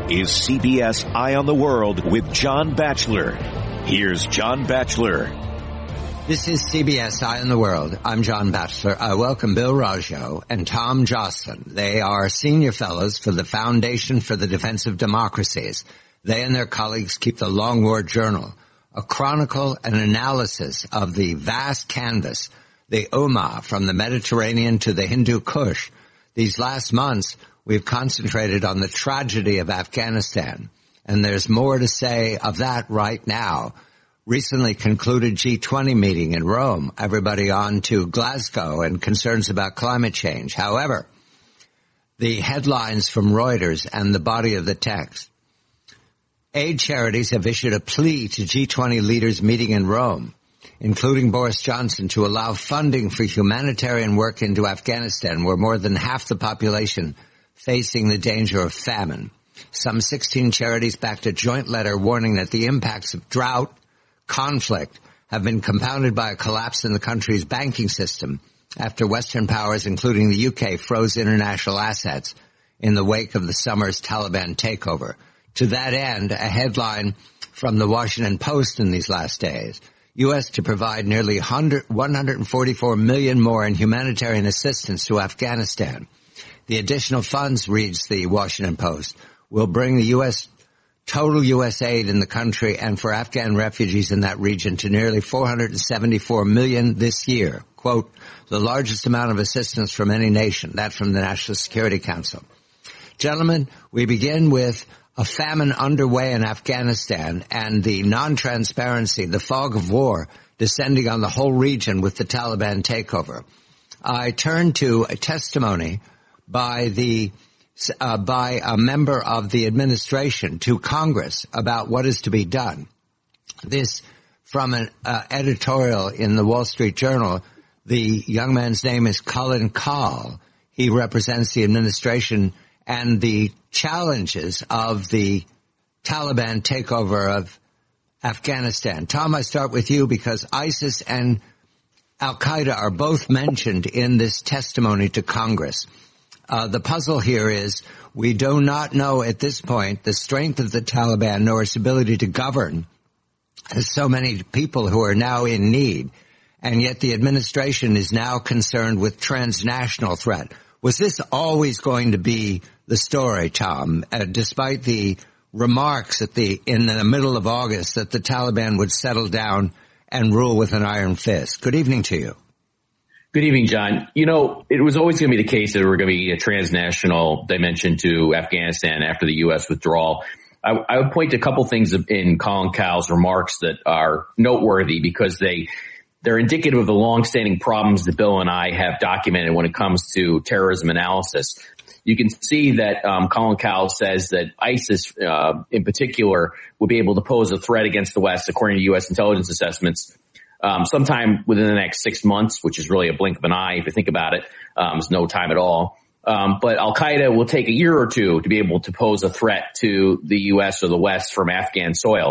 is CBS Eye on the World with John Batchelor. Here's John Batchelor. This is CBS Eye on the World. I'm John Batchelor. I welcome Bill Raggio and Tom Joscelyn. They are senior fellows for the Foundation for the Defense of Democracies. They and their colleagues keep the Long War Journal, a chronicle and analysis of the vast canvas, the Ummah, from the Mediterranean to the Hindu Kush. These last months, we've concentrated on the tragedy of Afghanistan, and there's more to say of that right now. Recently concluded G20 meeting in Rome, everybody on to Glasgow and concerns about climate change. However, the headlines from Reuters and the body of the text. Aid charities have issued a plea to G20 leaders meeting in Rome, including Boris Johnson, to allow funding for humanitarian work into Afghanistan, where more than half the population facing the danger of famine. Some 16 charities backed a joint letter warning that the impacts of drought, conflict, have been compounded by a collapse in the country's banking system after Western powers, including the UK, froze international assets in the wake of the summer's Taliban takeover. To that end, a headline from the Washington Post in these last days: U.S. to provide nearly 144 million more in humanitarian assistance to Afghanistan. The additional funds, reads the Washington Post, will bring the total U.S. aid in the country and for Afghan refugees in that region to nearly 474 million this year. Quote, the largest amount of assistance from any nation. That from the National Security Council. Gentlemen, we begin with a famine underway in Afghanistan and the non-transparency, the fog of war descending on the whole region with the Taliban takeover. I turn to a testimony by a member of the administration to Congress about what is to be done. This from an editorial in the Wall Street Journal. The young man's name is Colin Kahl. He represents the administration and the challenges of the Taliban takeover of Afghanistan. Tom, I start with you because ISIS and Al-Qaeda are both mentioned in this testimony to Congress. The puzzle here is we do not know at this point the strength of the Taliban nor its ability to govern. There's so many people who are now in need, and yet the administration is now concerned with transnational threat. Was this always going to be the story, Tom, despite the remarks in the middle of August that the Taliban would settle down and rule with an iron fist? Good evening to you. Good evening, John. You know, it was always going to be the case that there were going to be a transnational dimension to Afghanistan after the U.S. withdrawal. I would point to a couple things in Colin Kahl's remarks that are noteworthy because they're indicative of the longstanding problems that Bill and I have documented when it comes to terrorism analysis. You can see that Colin Kahl says that ISIS in particular will be able to pose a threat against the West, according to U.S. intelligence assessments, sometime within the next 6 months, which is really a blink of an eye if you think about it. It's no time at all. But Al-Qaeda will take a year or two to be able to pose a threat to the U.S. or the West from Afghan soil.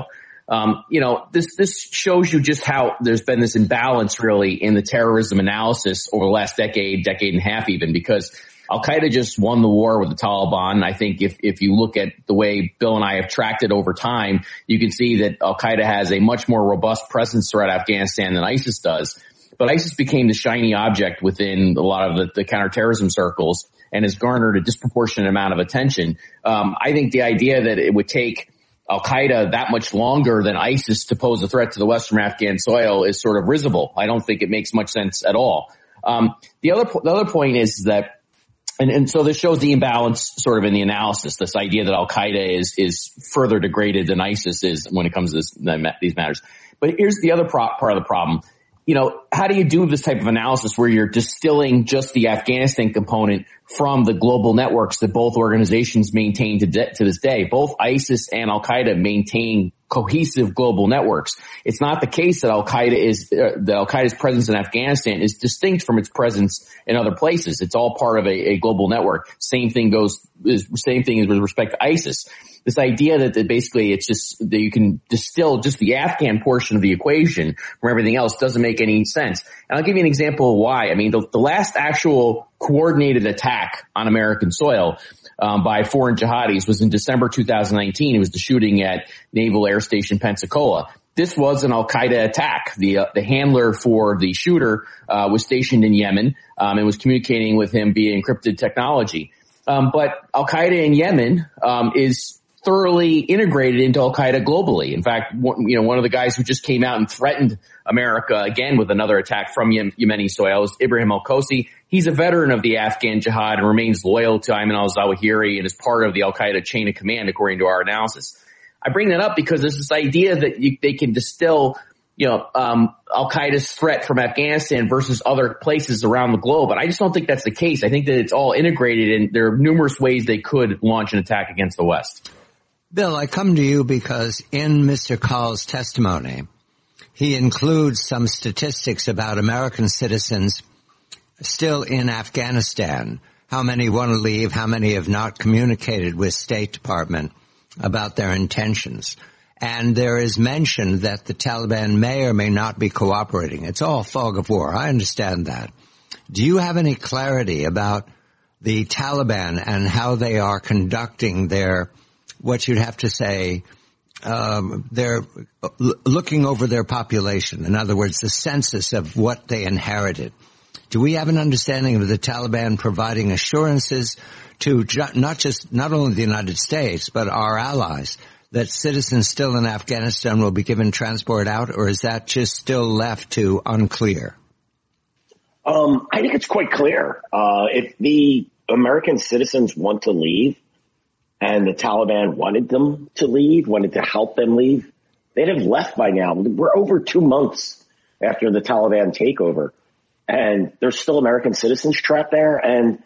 This shows you just how there's been this imbalance really in the terrorism analysis over the last decade and a half even, because Al-Qaeda just won the war with the Taliban. I think if you look at the way Bill and I have tracked it over time, you can see that Al-Qaeda has a much more robust presence throughout Afghanistan than ISIS does. But ISIS became the shiny object within a lot of the counterterrorism circles and has garnered a disproportionate amount of attention. I think the idea that it would take Al-Qaeda that much longer than ISIS to pose a threat to the West from Afghan soil is sort of risible. I don't think it makes much sense at all. The other point is that, and so this shows the imbalance sort of in the analysis, this idea that Al-Qaeda is further degraded than ISIS is when it comes to these matters. But here's the other part of the problem. You know, how do you do this type of analysis where you're distilling just the Afghanistan component from the global networks that both organizations maintain to this day? Both ISIS and Al-Qaeda maintain cohesive global networks. It's not the case that Al-Qaeda's presence in Afghanistan is distinct from its presence in other places. It's all part of a global network. Same thing is with respect to ISIS. This idea that basically it's just that you can distill just the Afghan portion of the equation from everything else doesn't make any sense. And I'll give you an example of why. I mean, the last actual coordinated attack on American soil by foreign jihadis was in December 2019. It was the shooting at Naval Air Station Pensacola. This was an Al-Qaeda attack. The handler for the shooter was stationed in Yemen and was communicating with him via encrypted technology. But Al-Qaeda in Yemen is thoroughly integrated into Al-Qaeda globally. In fact, one of the guys who just came out and threatened America again with another attack from Yemeni soil is Ibrahim al-Kosi. He's a veteran of the Afghan jihad and remains loyal to Ayman al-Zawahiri and is part of the Al-Qaeda chain of command, according to our analysis. I bring that up because there's this idea that they can distill, Al-Qaeda's threat from Afghanistan versus other places around the globe. And I just don't think that's the case. I think that it's all integrated and there are numerous ways they could launch an attack against the West. Bill, I come to you because in Mr. Kahl's testimony, he includes some statistics about American citizens still in Afghanistan. How many want to leave? How many have not communicated with State Department about their intentions? And there is mention that the Taliban may or may not be cooperating. It's all fog of war. I understand that. Do you have any clarity about the Taliban and how they are conducting their, what you'd have to say, they're looking over their population? In other words, the census of what they inherited. Do we have an understanding of the Taliban providing assurances to not only the United States, but our allies, that citizens still in Afghanistan will be given transport out, or is that just still left to unclear? I think it's quite clear. If the American citizens want to leave and the Taliban wanted them to leave, wanted to help them leave, they'd have left by now. We're over 2 months after the Taliban takeover, and there's still American citizens trapped there. And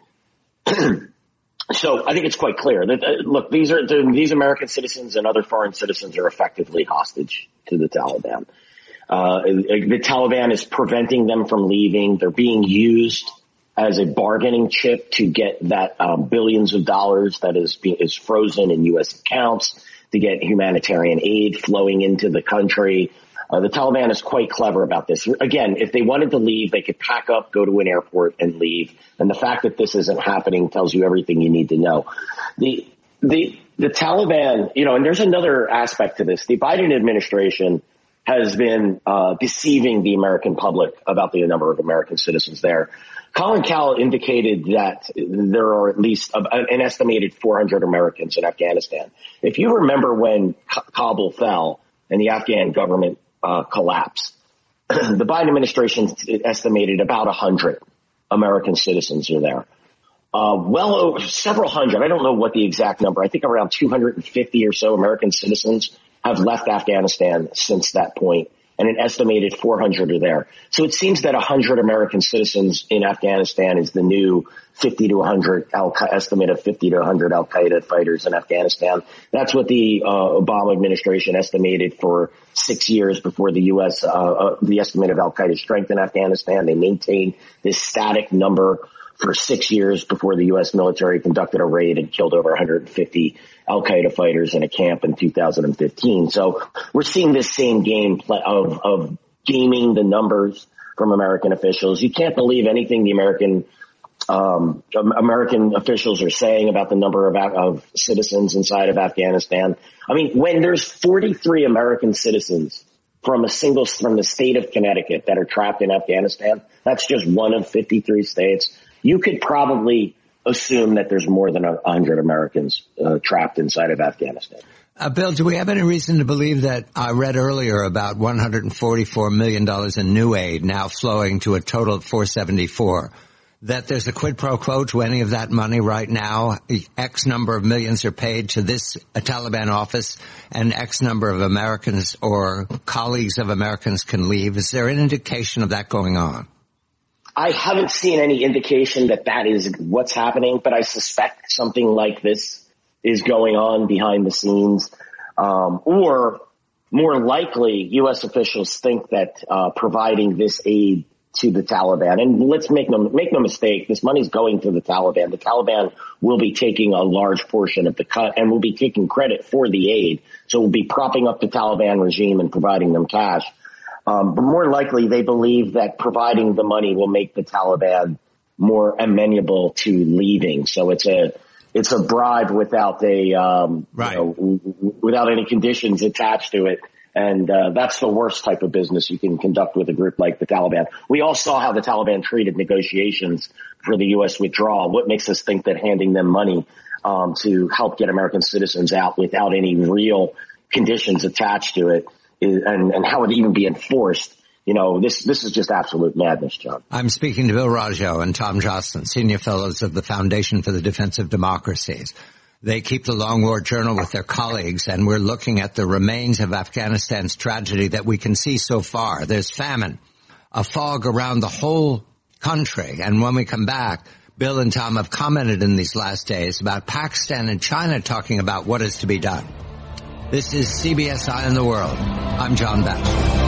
so I think it's quite clear that, look, these American citizens and other foreign citizens are effectively hostage to the Taliban. The Taliban is preventing them from leaving. They're being used as a bargaining chip to get that billions of dollars that is frozen in U.S. accounts, to get humanitarian aid flowing into the country. The Taliban is quite clever about this. Again, if they wanted to leave, they could pack up, go to an airport, and leave. And the fact that this isn't happening tells you everything you need to know. The Taliban, and there's another aspect to this. The Biden administration has been deceiving the American public about the number of American citizens there. Colin Kahl indicated that there are at least an estimated 400 Americans in Afghanistan. If you remember when Kabul fell and the Afghan government collapsed, the Biden administration estimated about 100 American citizens are there. Well over several hundred. I don't know what the exact number. I think around 250 or so American citizens have left Afghanistan since that point, and an estimated 400 are there. So it seems that 100 American citizens in Afghanistan is the new 50 to 100 estimate of 50 to 100 Al-Qaeda fighters in Afghanistan. That's what the Obama administration estimated for 6 years before the U.S. The estimate of Al-Qaeda strength in Afghanistan. They maintained this static number for 6 years before the U.S. military conducted a raid and killed over 150 Al-Qaeda fighters in a camp in 2015. So we're seeing this same game of gaming the numbers from American officials. You can't believe anything the American officials are saying about the number of citizens inside of Afghanistan. I mean, when there's 43 American citizens from the state of Connecticut that are trapped in Afghanistan, that's just one of 53 states. You could probably assume that there's more than 100 Americans trapped inside of Afghanistan. Bill, do we have any reason to believe that I read earlier about $144 million in new aid now flowing to a total of $474, that there's a quid pro quo to any of that money right now? X number of millions are paid to this Taliban office and X number of Americans or colleagues of Americans can leave. Is there an indication of that going on? I haven't seen any indication that is what's happening, but I suspect something like this is going on behind the scenes. Or more likely, U.S. officials think that providing this aid to the Taliban, and let's make no mistake, this money's going to the Taliban. The Taliban will be taking a large portion of the cut and will be taking credit for the aid. So we'll be propping up the Taliban regime and providing them cash. But more likely, they believe that providing the money will make the Taliban more amenable to leaving. So it's a bribe without without any conditions attached to it. And that's the worst type of business you can conduct with a group like the Taliban. We all saw how the Taliban treated negotiations for the U.S. withdrawal. What makes us think that handing them money to help get American citizens out without any real conditions attached to it and how it would even be enforced? This is just absolute madness, John. I'm speaking to Bill Raggio and Tom Joscelyn, senior fellows of the Foundation for the Defense of Democracies. They keep the Long War Journal with their colleagues, and we're looking at the remains of Afghanistan's tragedy that we can see so far. There's famine, a fog around the whole country. And when we come back, Bill and Tom have commented in these last days about Pakistan and China talking about what is to be done. This is CBS Eye on the World. I'm John Batchelor.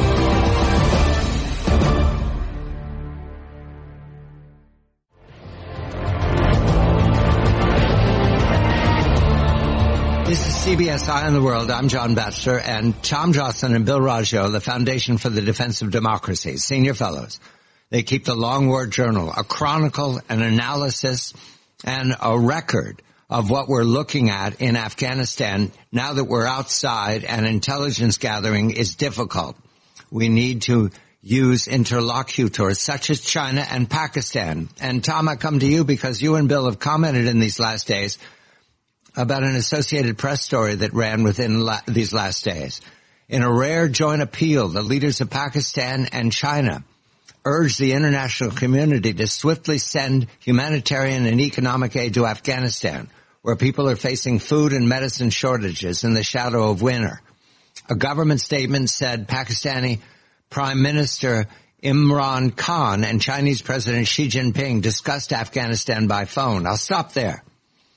This is CBS Eye on the World. I'm John Batchelor, and Tom Joscelyn and Bill Raggio, the Foundation for the Defense of Democracy, senior fellows. They keep the Long War Journal, a chronicle, an analysis, and a record of what we're looking at in Afghanistan now that we're outside and intelligence gathering is difficult. We need to use interlocutors such as China and Pakistan. And Tom, I come to you because you and Bill have commented in these last days about an Associated Press story that ran within these last days. In a rare joint appeal, the leaders of Pakistan and China urged the international community to swiftly send humanitarian and economic aid to Afghanistan, where people are facing food and medicine shortages in the shadow of winter. A government statement said Pakistani Prime Minister Imran Khan and Chinese President Xi Jinping discussed Afghanistan by phone. I'll stop there.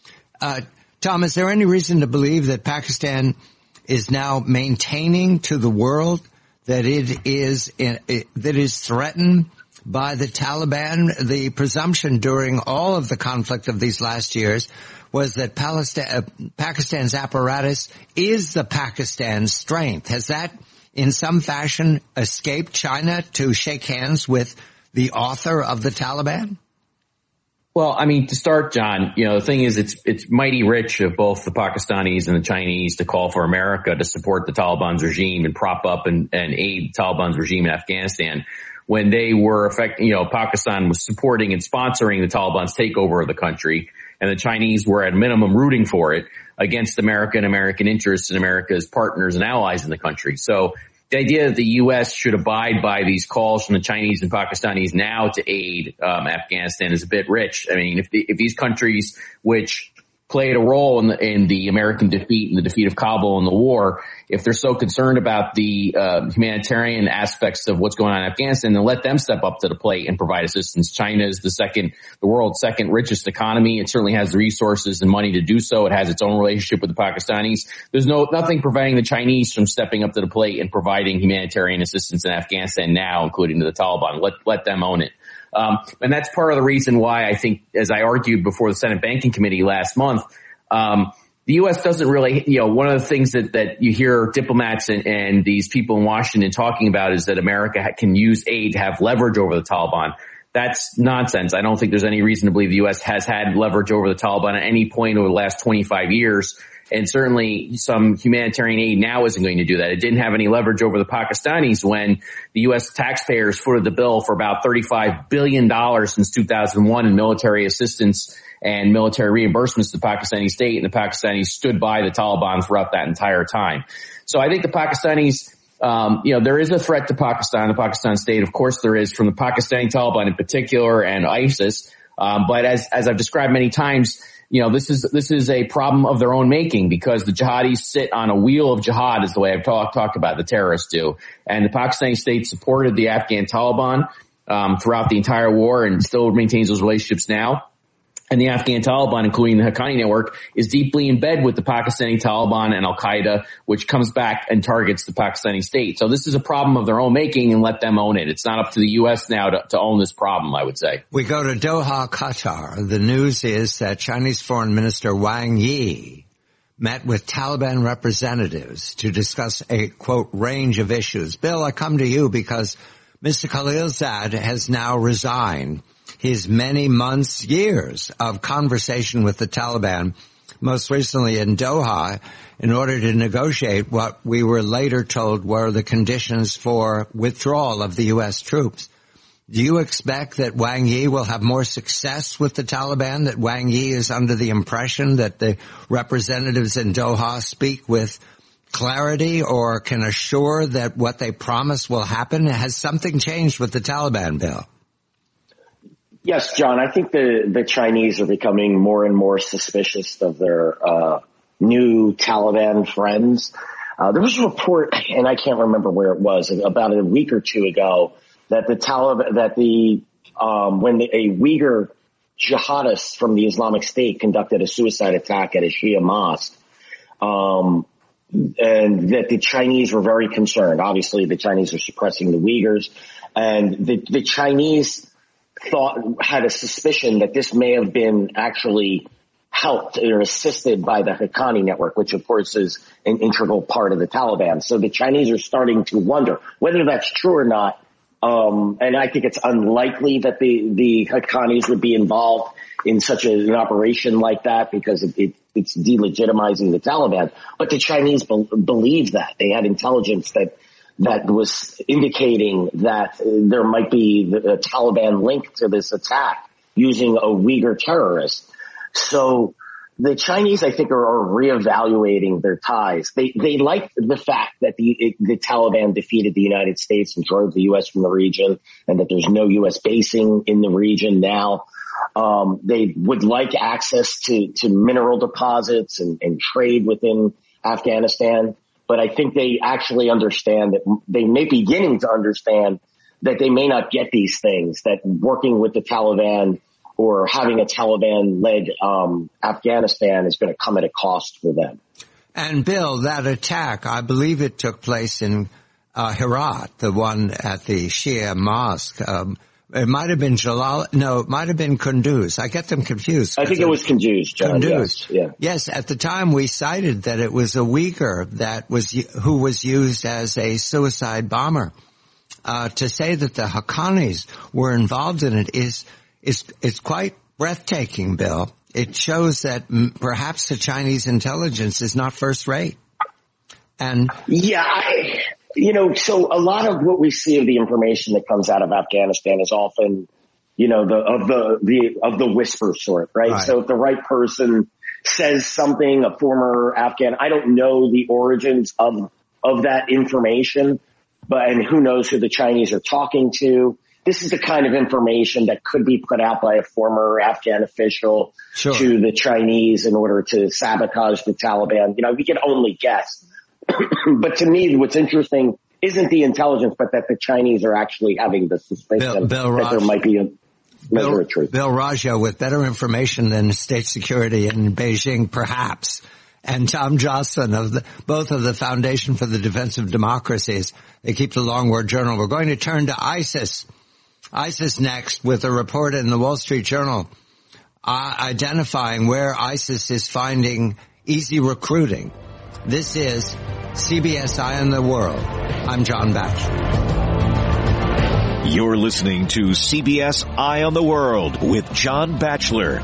Tom, is there any reason to believe that Pakistan is now maintaining to the world that it is threatened by the Taliban? The presumption during all of the conflict of these last years was that Pakistan's apparatus is the Pakistan's strength. Has that in some fashion escaped China to shake hands with the author of the Taliban? Well, I mean, to start, John, the thing is, it's mighty rich of both the Pakistanis and the Chinese to call for America to support the Taliban's regime and prop up and aid the Taliban's regime in Afghanistan when they were Pakistan was supporting and sponsoring the Taliban's takeover of the country, and the Chinese were at minimum rooting for it against America and American interests and America's partners and allies in the country. So the idea that the U.S. should abide by these calls from the Chinese and Pakistanis now to aid Afghanistan is a bit rich. I mean, if these countries, which played a role in the American defeat and the defeat of Kabul in the war, if they're so concerned about the humanitarian aspects of what's going on in Afghanistan, then let them step up to the plate and provide assistance. China is the world's second richest economy. It certainly has the resources and money to do so. It has its own relationship with the Pakistanis. There's nothing preventing the Chinese from stepping up to the plate and providing humanitarian assistance in Afghanistan now, including to the Taliban. Let them own it. And that's part of the reason why I think, as I argued before the Senate Banking Committee last month, the U.S. doesn't really, one of the things that you hear diplomats and these people in Washington talking about is that America can use aid to have leverage over the Taliban. That's nonsense. I don't think there's any reason to believe the U.S. has had leverage over the Taliban at any point over the last 25 years. And certainly some humanitarian aid now isn't going to do that. It didn't have any leverage over the Pakistanis when the U.S. taxpayers footed the bill for about $35 billion since 2001 in military assistance and military reimbursements to the Pakistani state, and the Pakistanis stood by the Taliban throughout that entire time. So I think the Pakistanis, there is a threat to Pakistan, the Pakistan state. Of course there is, from the Pakistani Taliban in particular and ISIS. But as I've described many times, this is a problem of their own making, because the jihadis sit on a wheel of jihad, is the way I've talked about, the terrorists do. And the Pakistani state supported the Afghan Taliban throughout the entire war and still maintains those relationships now. And the Afghan Taliban, including the Haqqani network, is deeply in bed with the Pakistani Taliban and Al-Qaeda, which comes back and targets the Pakistani state. So this is a problem of their own making, and let them own it. It's not up to the U.S. now to own this problem, I would say. We go to Doha, Qatar. The news is that Chinese Foreign Minister Wang Yi met with Taliban representatives to discuss a, quote, range of issues. Bill, I come to you because Mr. Khalilzad has now resigned his many months, years of conversation with the Taliban, most recently in Doha, in order to negotiate what we were later told were the conditions for withdrawal of the U.S. troops. Do you expect that Wang Yi will have more success with the Taliban, that Wang Yi is under the impression that the representatives in Doha speak with clarity or can assure that what they promise will happen? Has something changed with the Taliban, Bill? Yes, John, I think the Chinese are becoming more and more suspicious of their new Taliban friends. There was a report, and I can't remember where it was, about a week or two ago, that the Taliban, when a Uyghur jihadist from the Islamic State conducted a suicide attack at a Shia mosque, and that the Chinese were very concerned. Obviously, the Chinese are suppressing the Uyghurs, and the Chinese had a suspicion that this may have been actually helped or assisted by the Haqqani network, which of course is an integral part of the Taliban. So the Chinese are starting to wonder whether that's true or not. And I think it's unlikely that the Haqqanis would be involved in such an operation like that because it's delegitimizing the Taliban. But the Chinese believe that. They had intelligence that was indicating that there might be a Taliban link to this attack using a Uyghur terrorist. So the Chinese, I think, are reevaluating their ties. They like the fact that the Taliban defeated the United States and drove the U.S. from the region, and that there's no U.S. basing in the region now. They would like access to mineral deposits and trade within Afghanistan. But I think they actually understand that they may be beginning to understand that they may not get these things, that working with the Taliban or having a Taliban-led Afghanistan is going to come at a cost for them. And Bill, that attack, I believe it took place in Herat, the one at the Shia mosque. It might have been it might have been Kunduz. I get them confused. I think it was Kunduz, John. Kunduz. Yes, yeah. Yes, at the time we cited that it was a Uyghur who was used as a suicide bomber. To say that the Haqqanis were involved in it is quite breathtaking, Bill. It shows that perhaps the Chinese intelligence is not first rate. And yeah, so a lot of what we see of the information that comes out of Afghanistan is often, of the whisper sort, right? So if the right person says something, a former Afghan, I don't know the origins of that information, and who knows who the Chinese are talking to. This is the kind of information that could be put out by a former Afghan official to the Chinese in order to sabotage the Taliban. We can only guess. But to me, what's interesting isn't the intelligence, but that the Chinese are actually having the suspicion that there might be a measure of truth. Bill Raggio, with better information than state security in Beijing, perhaps. And Tom Joscelyn, both of the Foundation for the Defense of Democracies. They keep the Long War Journal. We're going to turn to ISIS. ISIS next, with a report in the Wall Street Journal identifying where ISIS is finding easy recruiting. This is CBS Eye on the World. I'm John Batchelor. You're listening to CBS Eye on the World with John Batchelor.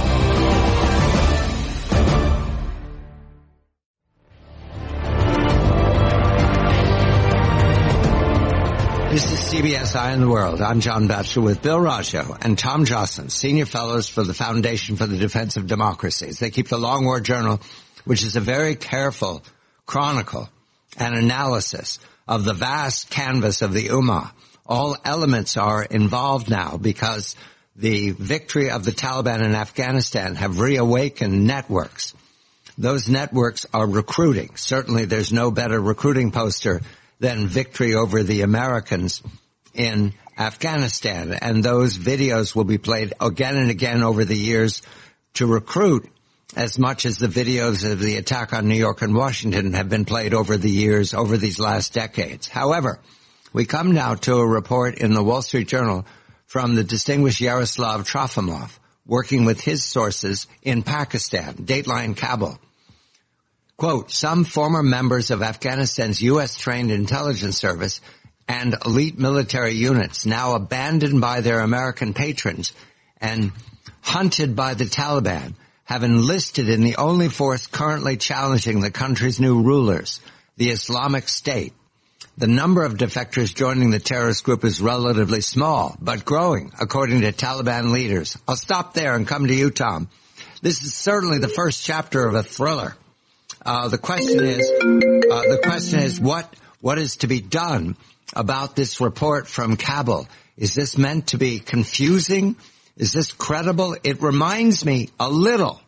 This is CBS Eye on the World. I'm John Batchelor with Bill Raggio and Tom Joscelyn, Senior Fellows for the Foundation for the Defense of Democracies. They keep the Long War Journal, which is a very careful chronicle and analysis of the vast canvas of the Ummah. All elements are involved now because the victory of the Taliban in Afghanistan have reawakened networks. Those networks are recruiting. Certainly there's no better recruiting poster than victory over the Americans in Afghanistan. And those videos will be played again and again over the years to recruit, as much as the videos of the attack on New York and Washington have been played over the years, over these last decades. However, we come now to a report in the Wall Street Journal from the distinguished Yaroslav Trofimov, working with his sources in Pakistan, Dateline Kabul. Quote, some former members of Afghanistan's U.S.-trained intelligence service and elite military units, now abandoned by their American patrons and hunted by the Taliban, have enlisted in the only force currently challenging the country's new rulers, the Islamic State. The number of defectors joining the terrorist group is relatively small, but growing, according to Taliban leaders. I'll stop there and come to you, Tom. This is certainly the first chapter of a thriller. The question is what is to be done about this report from Kabul? Is this meant to be confusing? Is this credible? It reminds me a little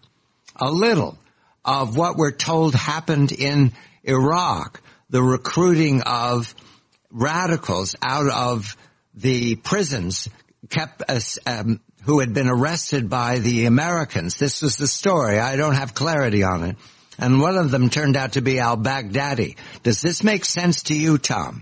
of what we're told happened in Iraq, the recruiting of radicals out of the prisons who had been arrested by the Americans. This was the story. I don't have clarity on it. And one of them turned out to be al-Baghdadi. Does this make sense to you, Tom?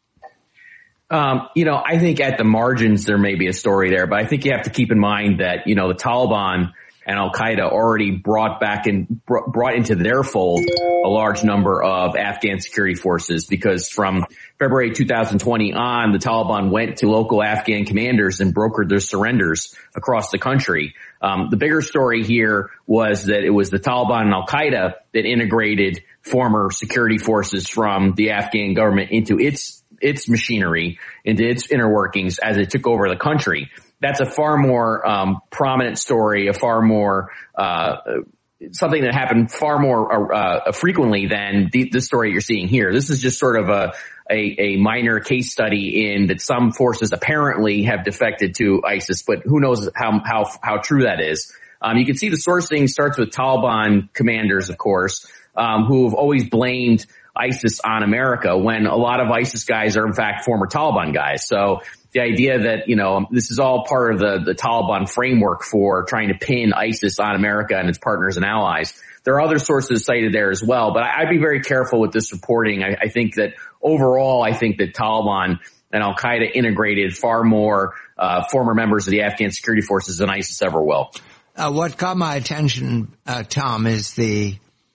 I think at the margins there may be a story there, but I think you have to keep in mind that, the Taliban and Al-Qaeda already brought into their fold a large number of Afghan security forces, because from February 2020 on, the Taliban went to local Afghan commanders and brokered their surrenders across the country. The bigger story here was that it was the Taliban and Al-Qaeda that integrated former security forces from the Afghan government into its machinery, into its inner workings as it took over the country. That's a far more prominent story, a far more something that happened far more frequently than the story you're seeing here. This is just sort of a minor case study in that some forces apparently have defected to ISIS, but who knows how true that is. You can see the sourcing starts with Taliban commanders, of course, who have always blamed ISIS on America when a lot of ISIS guys are in fact former Taliban guys. So the idea that, this is all part of the Taliban framework for trying to pin ISIS on America and its partners and allies. There are other sources cited there as well, but I'd be very careful with this reporting. I think that overall, that Taliban and Al-Qaeda integrated far more former members of the Afghan security forces than ISIS ever will. What caught my attention, Tom, is the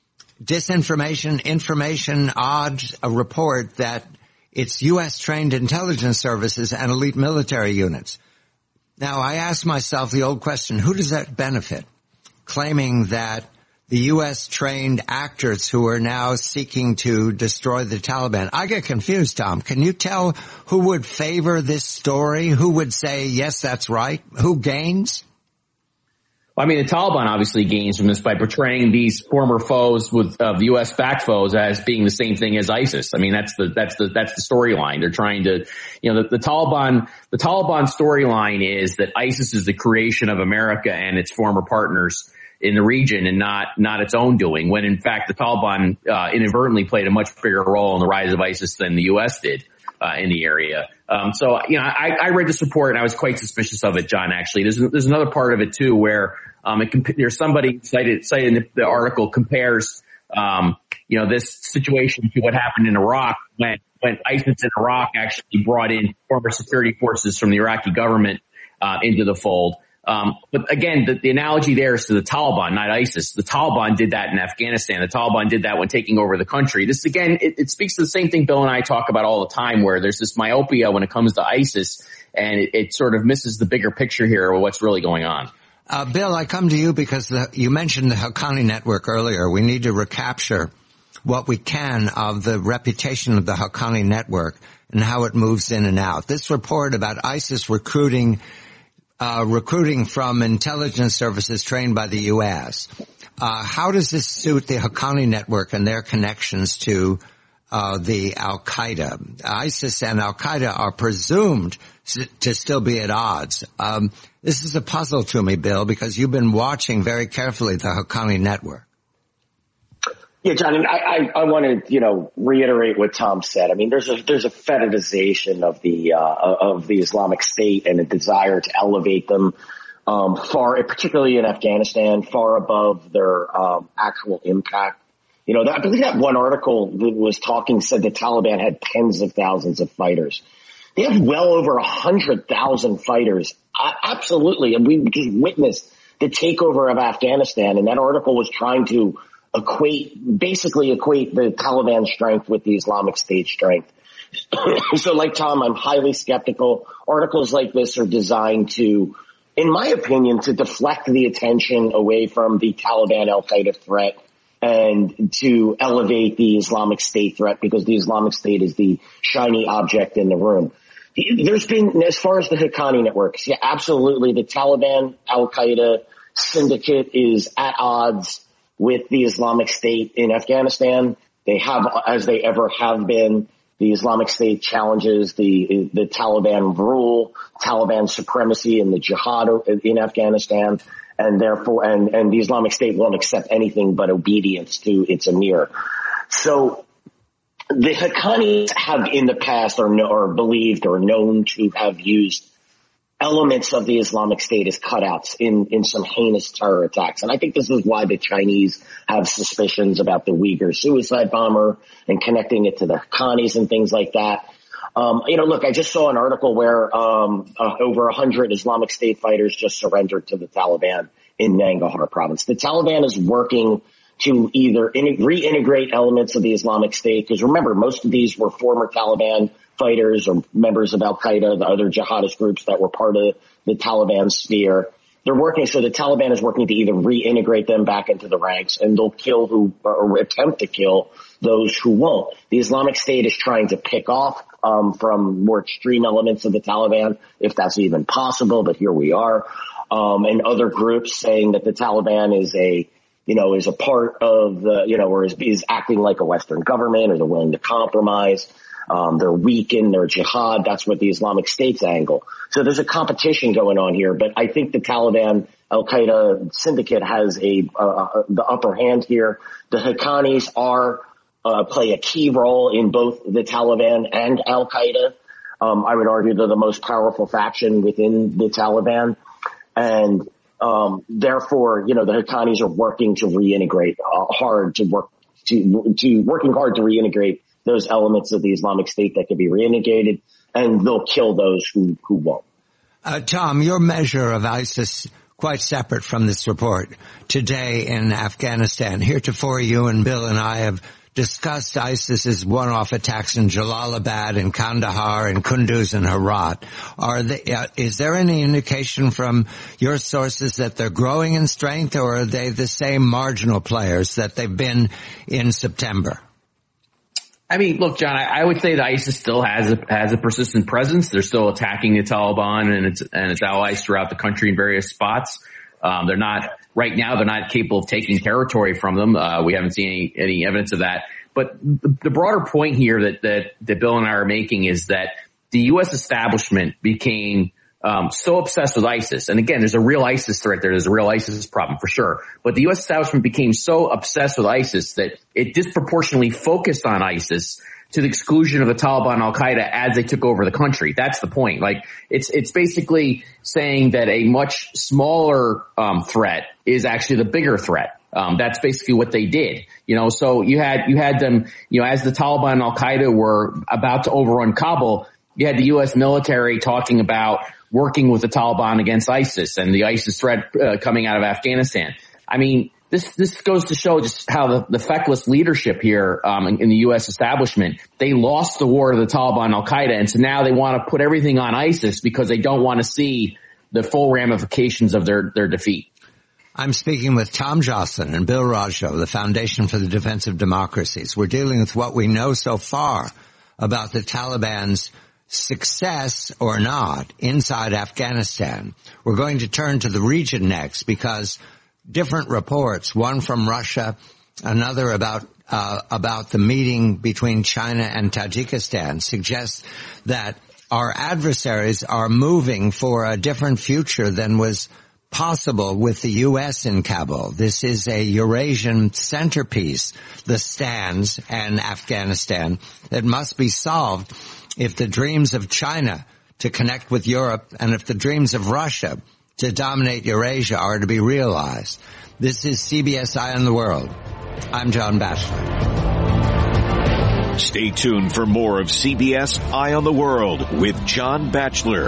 information odds report that it's U.S. trained intelligence services and elite military units. Now, I ask myself the old question, who does that benefit? Claiming that the U.S. trained actors who are now seeking to destroy the Taliban. I get confused, Tom. Can you tell who would favor this story? Who would say, yes, that's right? Who gains? Well, the Taliban obviously gains from this by portraying these former foes of the U.S. backed foes as being the same thing as ISIS. That's the storyline. They're trying to, the Taliban storyline is that ISIS is the creation of America and its former partners in the region and not its own doing, when in fact the Taliban inadvertently played a much bigger role in the rise of ISIS than the U.S. did in the area. I read this report and I was quite suspicious of it, John, actually. There's another part of it too where there's somebody cited in the article compares this situation to what happened in Iraq when ISIS in Iraq actually brought in former security forces from the Iraqi government into the fold. But again, the analogy there is to the Taliban, not ISIS. The Taliban did that in Afghanistan. The Taliban did that when taking over the country. This again, it speaks to the same thing Bill and I talk about all the time, where there's this myopia when it comes to ISIS, and it sort of misses the bigger picture here of what's really going on. Bill, I come to you because you mentioned the Haqqani Network earlier. We need to recapture what we can of the reputation of the Haqqani Network and how it moves in and out. This report about ISIS recruiting from intelligence services trained by the U.S. How does this suit the Haqqani Network and their connections to the Al-Qaeda? ISIS and Al-Qaeda are presumed to still be at odds. This is a puzzle to me, Bill, because you've been watching very carefully the Haqqani Network. Yeah, John, and I want to, reiterate what Tom said. There's a fetishization of the Islamic State and a desire to elevate them particularly in Afghanistan, far above their actual impact. I believe that one article that said the Taliban had tens of thousands of fighters. They have well over 100,000 fighters. Absolutely. And we just witnessed the takeover of Afghanistan, and that article was trying to equate the Taliban strength with the Islamic State strength. So like Tom, I'm highly skeptical. Articles like this are designed to, in my opinion, to deflect the attention away from the Taliban al-Qaeda threat and to elevate the Islamic State threat, because the Islamic State is the shiny object in the room. There's been, as far as the Haqqani networks, yeah, absolutely. The Taliban al-Qaeda syndicate is at odds with the Islamic State in Afghanistan. They have, as they ever have been. The Islamic State challenges the Taliban rule, Taliban supremacy and the jihad in Afghanistan, and therefore, and the Islamic State won't accept anything but obedience to its emir. So the Haqqanis have in the past or believed or known to have used elements of the Islamic State as cutouts in some heinous terror attacks. And I think this is why the Chinese have suspicions about the Uyghur suicide bomber and connecting it to the Haqqanis and things like that. Look, I just saw an article where over 100 Islamic State fighters just surrendered to the Taliban in Nangarhar province. The Taliban is working to either reintegrate elements of the Islamic State, because remember, most of these were former Taliban fighters or members of al-Qaeda, the other jihadist groups that were part of the Taliban sphere. They're working, so the Taliban is working to either reintegrate them back into the ranks, and they'll kill or attempt to kill those who won't. The Islamic State is trying to pick off from more extreme elements of the Taliban, if that's even possible, but here we are. And other groups saying that the Taliban is a part of the, or is acting like a Western government, or they're willing to compromise. They're weak in their jihad. That's what the Islamic State's angle. So there's a competition going on here, but I think the Taliban al-Qaeda syndicate has the upper hand here. The Haqqanis play a key role in both the Taliban and al-Qaeda. I would argue they're the most powerful faction within the Taliban. And therefore, the Haqqanis are working to reintegrate working hard to reintegrate those elements of the Islamic State that can be reintegrated, and they'll kill those who won't. Tom, your measure of ISIS quite separate from this report. Today in Afghanistan, heretofore you and Bill and I have discussed ISIS's one-off attacks in Jalalabad and Kandahar and Kunduz and Herat. Is there any indication from your sources that they're growing in strength, or are they the same marginal players that they've been in September? I mean, look, John, I would say that ISIS still has a persistent presence. They're still attacking the Taliban and its allies throughout the country in various spots. They're not capable of taking territory from them. We haven't seen any evidence of that. But the broader point here that Bill and I are making is that the U.S. establishment became so obsessed with ISIS. And again, there's a real ISIS threat there. There's a real ISIS problem for sure. But the U.S. establishment became so obsessed with ISIS that it disproportionately focused on ISIS to the exclusion of the Taliban al-Qaeda as they took over the country. That's the point. Like, it's basically saying that a much smaller threat is actually the bigger threat. That's basically what they did. So you had them, as the Taliban and al-Qaeda were about to overrun Kabul, you had the U.S. military talking about working with the Taliban against ISIS and the ISIS threat coming out of Afghanistan. I mean, this goes to show just how the feckless leadership here in the U.S. establishment, they lost the war to the Taliban and al-Qaeda, and so now they want to put everything on ISIS because they don't want to see the full ramifications of their defeat. I'm speaking with Tom Joscelyn and Bill Rajo, the Foundation for the Defense of Democracies. We're dealing with what we know so far about the Taliban's success or not inside Afghanistan. We're going to turn to the region next because different reports, one from Russia, another about the meeting between China and Tajikistan, suggest that our adversaries are moving for a different future than was possible with the U.S. in Kabul. This is a Eurasian centerpiece, the stands and Afghanistan, that must be solved if the dreams of China to connect with Europe and if the dreams of Russia to dominate Eurasia are to be realized. This is CBS Eye on the World. I'm John Batchelor. Stay tuned for more of CBS Eye on the World with John Batchelor.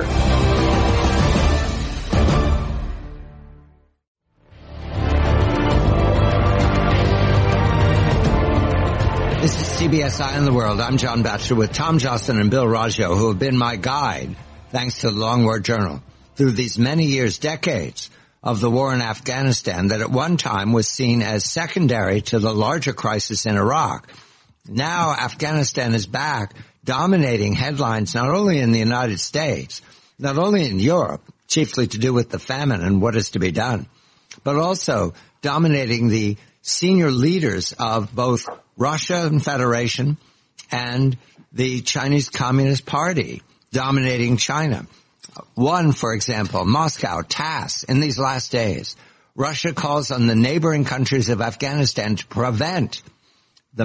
This is CBS Eye on the World. I'm John Batchelor with Tom Joscelyn and Bill Raggio, who have been my guide, thanks to the Long War Journal, through these many years, decades of the war in Afghanistan that at one time was seen as secondary to the larger crisis in Iraq. Now Afghanistan is back, dominating headlines not only in the United States, not only in Europe, chiefly to do with the famine and what is to be done, but also dominating the senior leaders of both Russia and Federation and the Chinese Communist Party dominating China. One, for example, Moscow, TASS, in these last days, Russia calls on the neighboring countries of Afghanistan to prevent the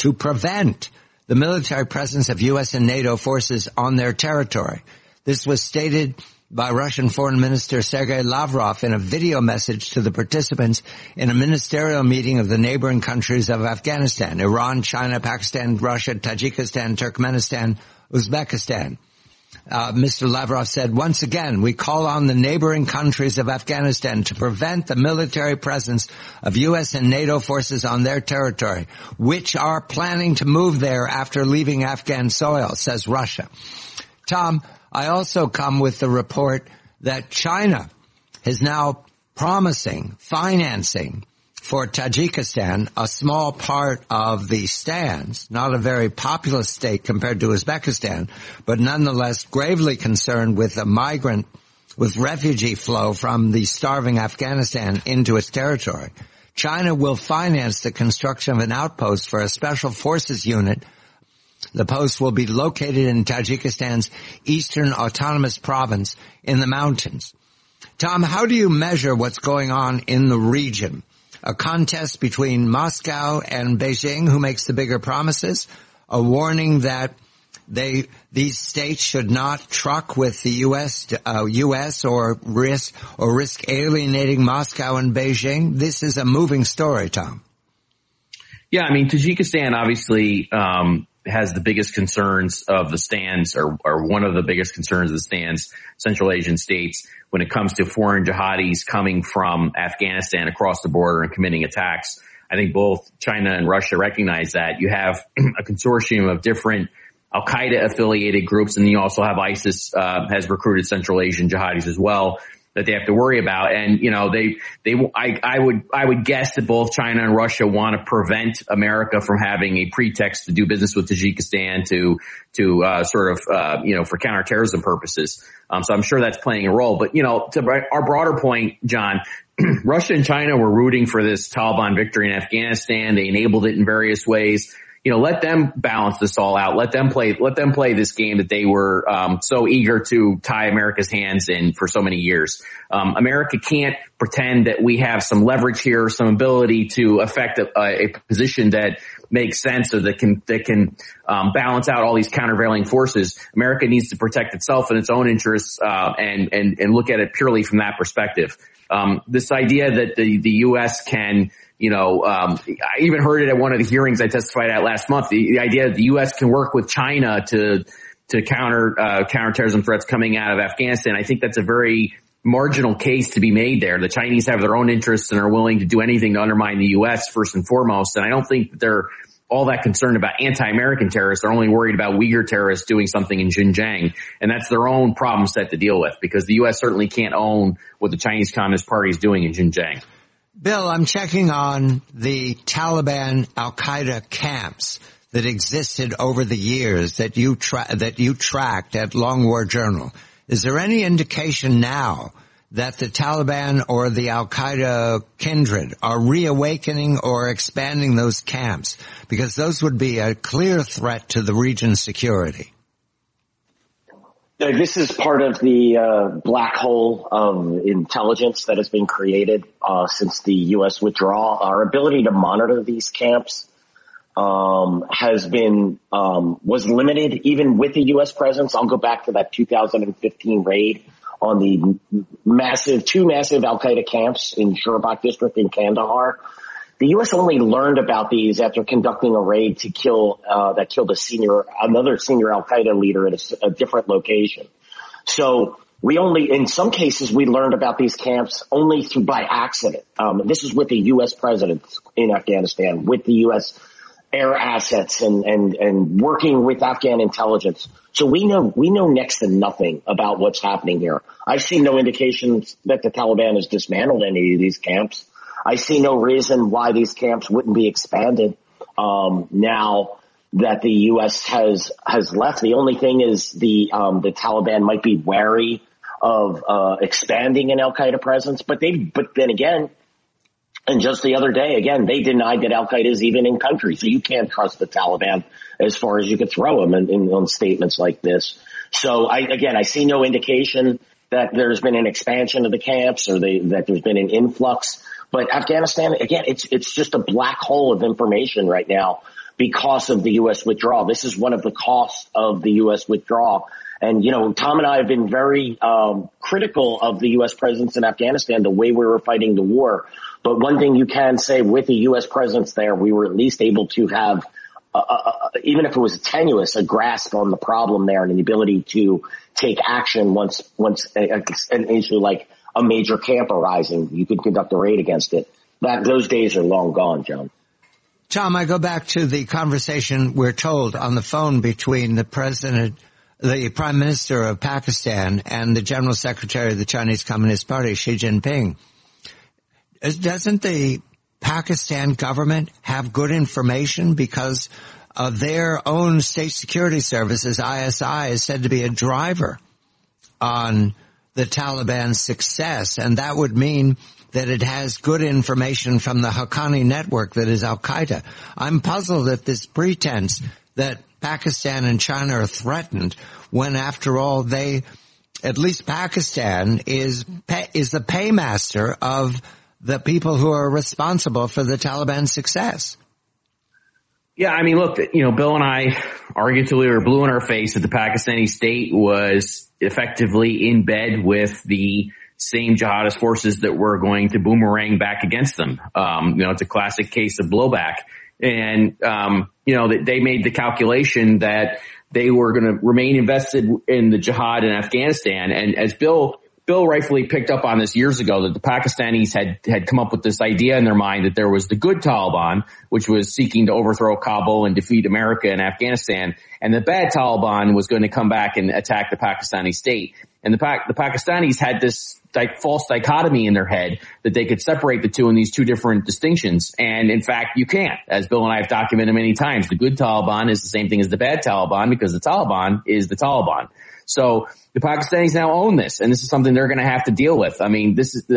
military presence of U.S. and NATO forces on their territory. This was stated by Russian Foreign Minister Sergei Lavrov in a video message to the participants in a ministerial meeting of the neighboring countries of Afghanistan: Iran, China, Pakistan, Russia, Tajikistan, Turkmenistan, Uzbekistan. Mr. Lavrov said, once again, we call on the neighboring countries of Afghanistan to prevent the military presence of U.S. and NATO forces on their territory, which are planning to move there after leaving Afghan soil, says Russia. Tom, I also come with the report that China is now promising financing for Tajikistan, a small part of the stands, not a very populous state compared to Uzbekistan, but nonetheless gravely concerned with with refugee flow from the starving Afghanistan into its territory. China will finance the construction of an outpost for a special forces unit. The post will be located in Tajikistan's eastern autonomous province in the mountains. Tom, how do you measure what's going on in the region? A contest between Moscow and Beijing, who makes the bigger promises? A warning that these states should not truck with the U.S. or risk alienating Moscow and Beijing? This is a moving story, Tom. Yeah, I mean, Tajikistan obviously has the biggest concerns of the stands, or one of the biggest concerns of the stands, Central Asian states, when it comes to foreign jihadis coming from Afghanistan across the border and committing attacks. I think both China and Russia recognize that. You have a consortium of different Al-Qaeda affiliated groups, and you also have ISIS has recruited Central Asian jihadis as well that they have to worry about. And, you know, I would guess that both China and Russia want to prevent America from having a pretext to do business with Tajikistan for counterterrorism purposes. So I'm sure that's playing a role. But, you know, to our broader point, John, Russia and China were rooting for this Taliban victory in Afghanistan. They enabled it in various ways. You know, let them balance this all out. Let them play this game that they were so eager to tie America's hands in for so many years. America can't pretend that we have some leverage here, some ability to affect a position that makes sense, or that can balance out all these countervailing forces. America needs to protect itself and its own interests, and look at it purely from that perspective. This idea that the U.S. can, I even heard it at one of the hearings I testified at last month. The idea that the U.S. can work with China to counterterrorism threats coming out of Afghanistan. I think that's a very marginal case to be made there. The Chinese have their own interests and are willing to do anything to undermine the U.S. first and foremost. And I don't think that they're all that concerned about anti-American terrorists. They're only worried about Uyghur terrorists doing something in Xinjiang. And that's their own problem set to deal with, because the U.S. certainly can't own what the Chinese Communist Party is doing in Xinjiang. Bill, I'm checking on the Taliban Al-Qaeda camps that existed over the years that you tracked at Long War Journal. Is there any indication now that the Taliban or the Al-Qaeda kindred are reawakening or expanding those camps? Because those would be a clear threat to the region's security. This is part of the black hole of intelligence that has been created since the U.S. withdrawal. Our ability to monitor these camps was limited even with the U.S. presence. I'll go back to that 2015 raid on the two massive Al-Qaeda camps in Shurabak district in Kandahar. The U.S. only learned about these after conducting a raid that killed another senior Al-Qaeda leader at a different location. So in some cases, we learned about these camps only by accident. This is with the U.S. president in Afghanistan, with the U.S. air assets and working with Afghan intelligence. So we know next to nothing about what's happening here. I've seen no indications that the Taliban has dismantled any of these camps. I see no reason why these camps wouldn't be expanded now that the U.S. has left. The only thing is the Taliban might be wary of expanding an Al-Qaeda presence, but then again, and just the other day, again, they denied that Al-Qaeda is even in country. So you can't trust the Taliban as far as you could throw them in statements like this. So I see no indication that there's been an expansion of the camps or that there's been an influx. But Afghanistan, again, it's just a black hole of information right now because of the U.S. withdrawal. This is one of the costs of the U.S. withdrawal. And, Tom and I have been very critical of the U.S. presence in Afghanistan, the way we were fighting the war. But one thing you can say, with the U.S. presence there, we were at least able to have, even if it was tenuous, a grasp on the problem there and the ability to take action once an issue like a major camp arising, you could conduct a raid against it. Those days are long gone, John. Tom, I go back to the conversation we're told on the phone between the Prime Minister of Pakistan and the General Secretary of the Chinese Communist Party, Xi Jinping. Doesn't the Pakistan government have good information because of their own state security services? ISI is said to be a driver on the Taliban's success, and that would mean that it has good information from the Haqqani network that is Al-Qaeda. I'm puzzled at this pretense that Pakistan and China are threatened when, after all, at least Pakistan is the paymaster of the people who are responsible for the Taliban's success. Yeah, I mean, look, Bill and I argued till we were blue in our face that the Pakistani state was effectively in bed with the same jihadist forces that were going to boomerang back against them. It's a classic case of blowback. And, they made the calculation that they were going to remain invested in the jihad in Afghanistan. And as Bill rightfully picked up on this years ago, that the Pakistanis had come up with this idea in their mind that there was the good Taliban, which was seeking to overthrow Kabul and defeat America in Afghanistan, and the bad Taliban was going to come back and attack the Pakistani state. And the Pakistanis had this false dichotomy in their head that they could separate the two in these two different distinctions. And in fact, you can't. As Bill and I have documented many times, the good Taliban is the same thing as the bad Taliban because the Taliban is the Taliban. So the Pakistanis now own this, and this is something they're going to have to deal with. I mean, this is,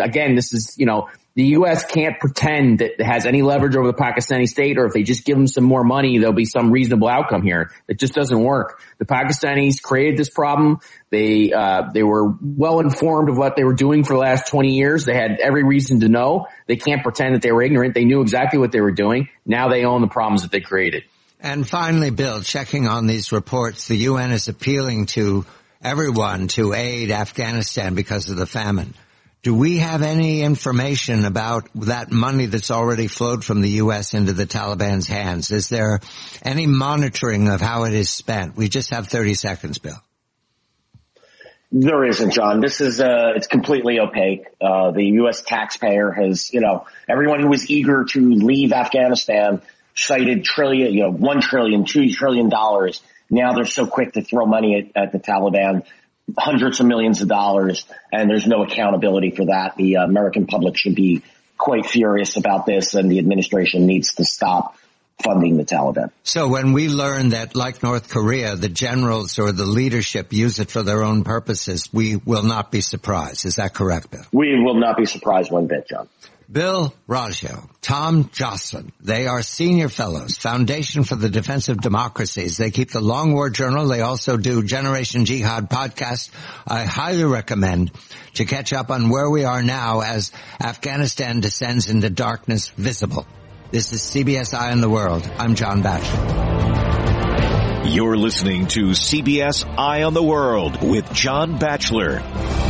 the U.S. can't pretend that it has any leverage over the Pakistani state, or if they just give them some more money, there'll be some reasonable outcome here. It just doesn't work. The Pakistanis created this problem. They were well informed of what they were doing for the last 20 years. They had every reason to know. They can't pretend that they were ignorant. They knew exactly what they were doing. Now they own the problems that they created. And finally, Bill, checking on these reports, the UN is appealing to everyone to aid Afghanistan because of the famine. Do we have any information about that money that's already flowed from the U.S. into the Taliban's hands? Is there any monitoring of how it is spent? We just have 30 seconds, Bill. There isn't, John. This is, it's completely opaque. The U.S. taxpayer has, everyone who was eager to leave Afghanistan cited $1 trillion, $2 trillion. Now they're so quick to throw money at the Taliban, hundreds of millions of dollars, and there's no accountability for that. The American public should be quite furious about this, and the administration needs to stop funding the Taliban. So when we learn that, like North Korea, the generals or the leadership use it for their own purposes, we will not be surprised. Is that correct, Bill? We will not be surprised one bit, John. Bill Raggio, Tom Joscelyn, they are senior fellows, Foundation for the Defense of Democracies. They keep the Long War Journal. They also do Generation Jihad podcast. I highly recommend to catch up on where we are now as Afghanistan descends into darkness visible. This is CBS Eye on the World. I'm John Batchelor. You're listening to CBS Eye on the World with John Batchelor.